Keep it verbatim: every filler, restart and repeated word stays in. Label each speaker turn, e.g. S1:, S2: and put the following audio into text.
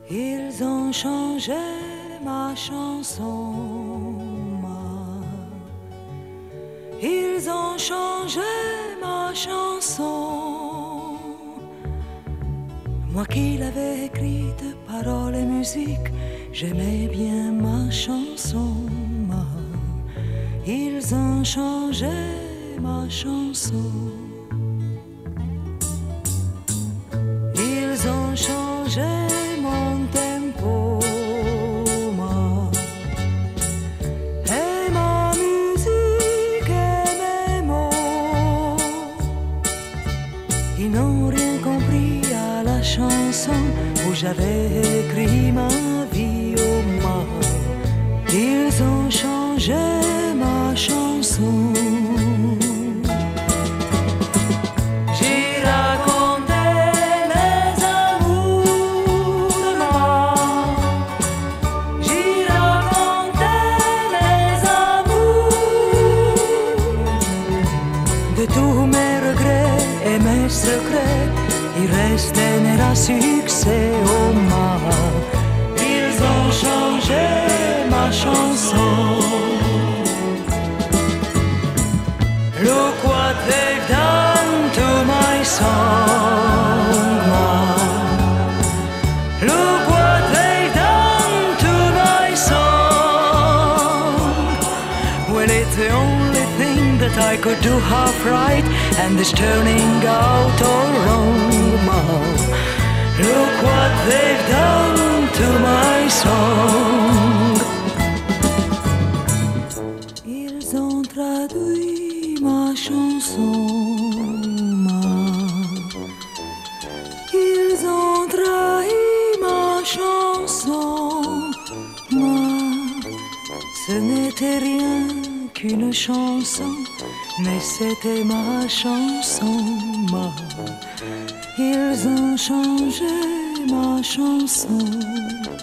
S1: Ils ont changé ma chanson, ma. Ils ont changé ma chanson. Moi qui l'avais écrite, paroles et musique, j'aimais bien ma chanson, ma. Ils ont changé ma chanson. Ils ont changé mon tempo, ma. Et ma musique et mes mots. Ils n'ont rien compris à la chanson où j'avais écrit ma vie, oh ma. Ils ont changé ma chanson. De tous mes regrets et mes secrets, il restait un succès, oh ma. Ils ont changé ma chanson. Look what they've done to my song, ma. Look what they've done to my song. Well, it's the only thing that I could do half right, and it's turning out all wrong, ma. Look what they've done to my song. Ils ont traduit ma chanson, ma. Ils ont trahi ma chanson, ma. Ce n'était rien qu'une chanson, mais c'était ma chanson, ma. Ils ont changé ma chanson.